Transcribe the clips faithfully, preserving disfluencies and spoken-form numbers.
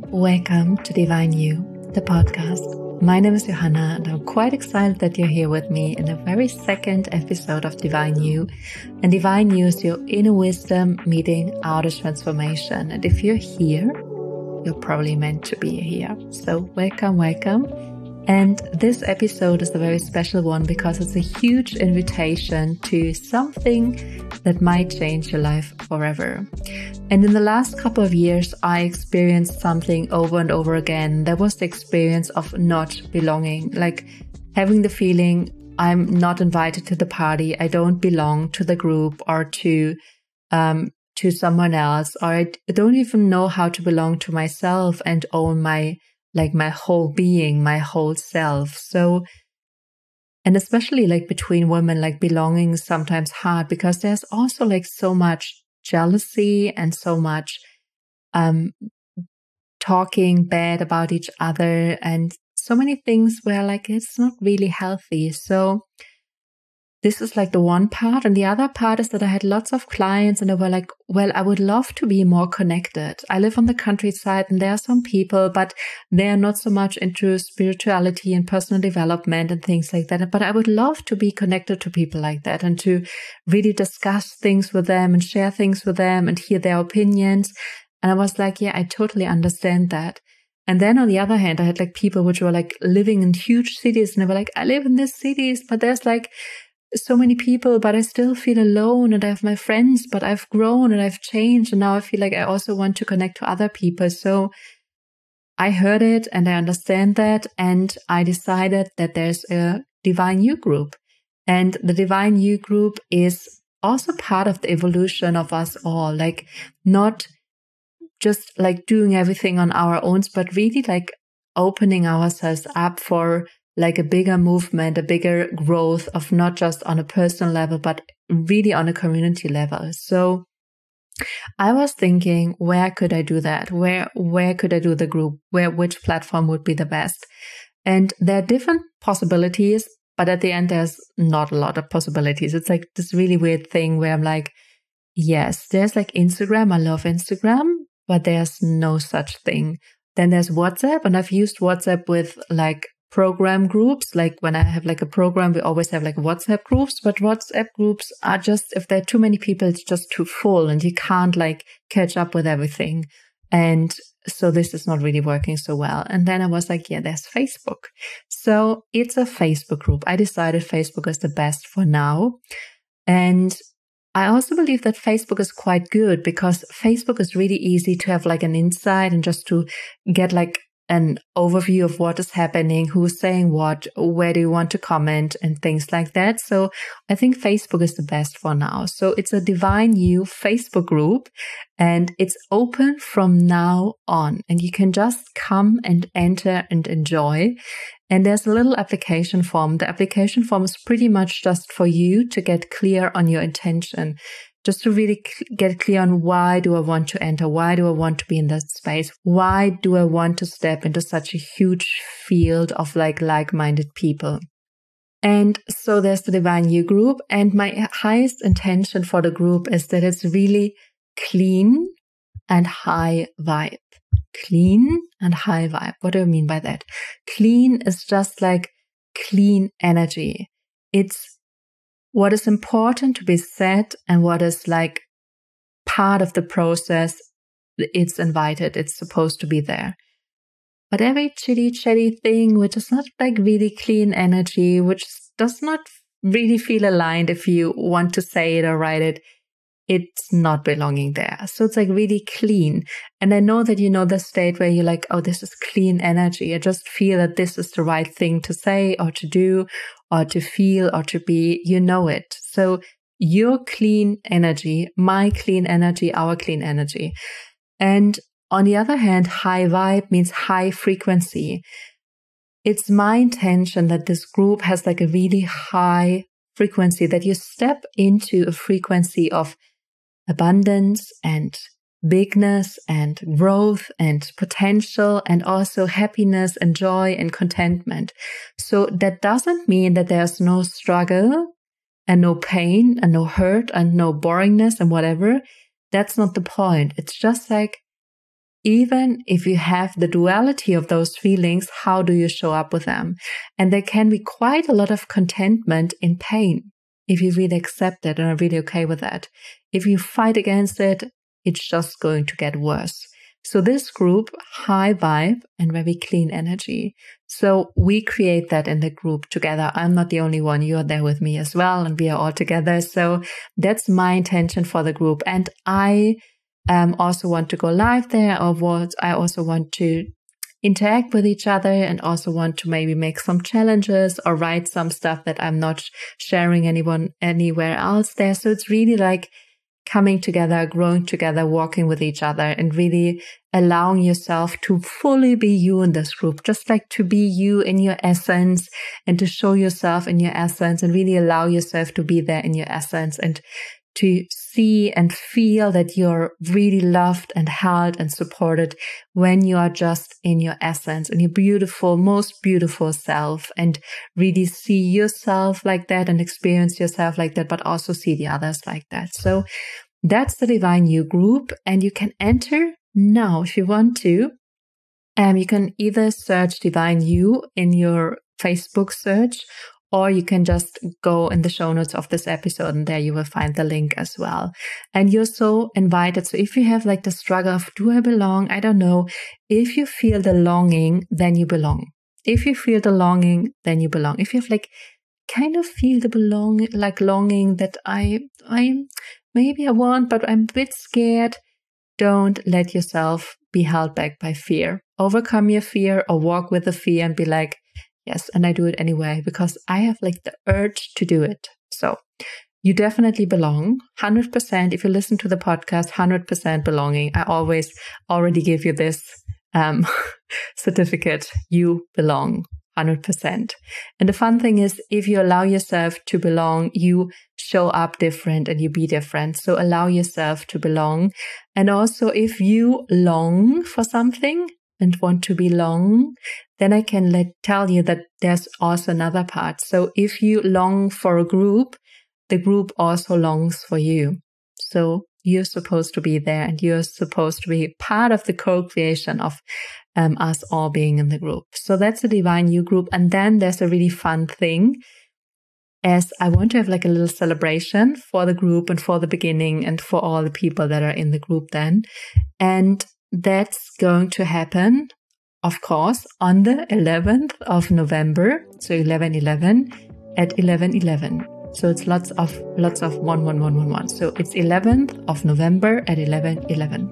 Welcome to Divine You, the podcast. My name is Johanna and I'm quite excited that you're here with me in the very second episode of Divine You. And Divine You is your inner wisdom meeting outer transformation. And if you're here, you're probably meant to be here. So welcome, welcome. And this episode is a very special one because it's a huge invitation to something that might change your life forever. And in the last couple of years, I experienced something over and over again. That was the experience of not belonging, like having the feeling I'm not invited to the party, I don't belong to the group or to um, to someone else, or I don't even know how to belong to myself and own my like my whole being, my whole self. So, and especially like between women, like belonging is sometimes hard because there's also like so much jealousy and so much um, talking bad about each other and so many things where like it's not really healthy. So this is like the one part. And the other part is that I had lots of clients and they were like, well, I would love to be more connected. I live on the countryside and there are some people, but they are not so much into spirituality and personal development and things like that. But I would love to be connected to people like that and to really discuss things with them and share things with them and hear their opinions. And I was like, yeah, I totally understand that. And then on the other hand, I had like people which were like living in huge cities and they were like, I live in these cities, but there's like so many people, but I still feel alone and I have my friends, but I've grown and I've changed. And now I feel like I also want to connect to other people. So I heard it and I understand that. And I decided that there's a Divine You group, and the Divine You group is also part of the evolution of us all, like not just like doing everything on our own, but really like opening ourselves up for like a bigger movement, a bigger growth of not just on a personal level, but really on a community level. So I was thinking, where could I do that? Where, where could I do the group? Where, which platform would be the best? And there are different possibilities, but at the end, there's not a lot of possibilities. It's like this really weird thing where I'm like, yes, there's like Instagram. I love Instagram, but there's no such thing. Then there's WhatsApp, and I've used WhatsApp with like program groups. Like when I have like a program, we always have like WhatsApp groups, but WhatsApp groups are just, if there are too many people, it's just too full and you can't like catch up with everything. And so this is not really working so well. And then I was like, yeah, there's Facebook. So it's a Facebook group. I decided Facebook is the best for now. And I also believe that Facebook is quite good because Facebook is really easy to have like an insight and just to get like an overview of what is happening, who's saying what, where do you want to comment and things like that. So I think Facebook is the best for now. So it's a Divine You Facebook group and it's open from now on, and you can just come and enter and enjoy. And there's a little application form. The application form is pretty much just for you to get clear on your intention, just to really get clear on why do I want to enter? Why do I want to be in that space? Why do I want to step into such a huge field of like like-minded people? And so there's the Divine You group. And my highest intention for the group is that it's really clean and high vibe. Clean and high vibe. What do I mean by that? Clean is just like clean energy. It's what is important to be said and what is like part of the process. It's invited. It's supposed to be there. But every chitty chatty thing, which is not like really clean energy, which does not really feel aligned if you want to say it or write it, it's not belonging there. So it's like really clean. And I know that you know the state where you're like, oh, this is clean energy. I just feel that this is the right thing to say or to do or to feel or to be. You know it. So your clean energy, my clean energy, our clean energy. And on the other hand, high vibe means high frequency. It's my intention that this group has like a really high frequency, that you step into a frequency of abundance and bigness and growth and potential and also happiness and joy and contentment. So that doesn't mean that there's no struggle and no pain and no hurt and no boringness and whatever. That's not the point. It's just like even if you have the duality of those feelings, how do you show up with them? And there can be quite a lot of contentment in pain if you really accept it and are really okay with that. If you fight against it, it's just going to get worse. So this group, high vibe and very clean energy. So we create that in the group together. I'm not the only one. You're there with me as well, and we are all together. So that's my intention for the group. And I um, also want to go live there, or what I also want to interact with each other, and also want to maybe make some challenges or write some stuff that I'm not sharing anyone anywhere else there. So it's really like coming together, growing together, walking with each other, and really allowing yourself to fully be you in this group, just like to be you in your essence and to show yourself in your essence and really allow yourself to be there in your essence and to see and feel that you're really loved and held and supported when you are just in your essence, in your beautiful, most beautiful self, and really see yourself like that and experience yourself like that, but also see the others like that. So that's the Divine You group, and you can enter now if you want to. Um, you can either search Divine You in your Facebook search, or you can just go in the show notes of this episode, and there you will find the link as well. And you're so invited. So if you have like the struggle of, do I belong? I don't know. If you feel the longing, then you belong. If you feel the longing, then you belong. If you have like kind of feel the belong, like longing that I, I, maybe I want, but I'm a bit scared, don't let yourself be held back by fear. Overcome your fear, or walk with the fear and be like, yes, and I do it anyway, because I have like the urge to do it. So you definitely belong, one hundred percent. If you listen to the podcast, one hundred percent belonging. I always already give you this um, certificate. You belong, one hundred percent. And the fun thing is, if you allow yourself to belong, you show up different and you be different. So allow yourself to belong. And also, if you long for something and want to belong, then I can let tell you that there's also another part. So if you long for a group, the group also longs for you. So you're supposed to be there, and you're supposed to be part of the co-creation of um, us all being in the group. So that's the Divine You group. And then there's a really fun thing, as I want to have like a little celebration for the group and for the beginning and for all the people that are in the group then. And that's going to happen, of course, on the eleventh of November, so eleven eleven at eleven eleven. So it's lots of lots of one one one one one. So it's eleventh of November at eleven eleven.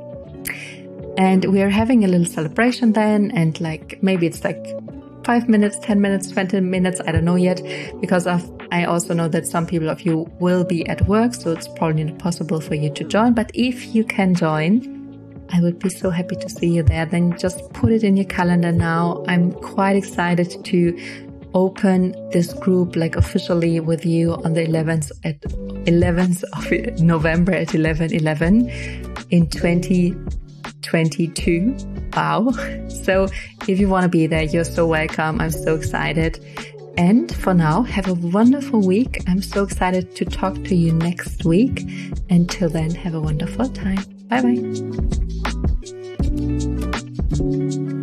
And we're having a little celebration then, and like maybe it's like five minutes, ten minutes, twenty minutes, I don't know yet, because of I also know that some people of you will be at work, so it's probably not possible for you to join. But if you can join, I would be so happy to see you there. Then just put it in your calendar now. I'm quite excited to open this group like officially with you on the eleventh at eleventh of November at eleven eleven in twenty twenty-two. Wow. So if you want to be there, you're so welcome. I'm so excited. And for now, have a wonderful week. I'm so excited to talk to you next week. Until then, have a wonderful time. Bye bye.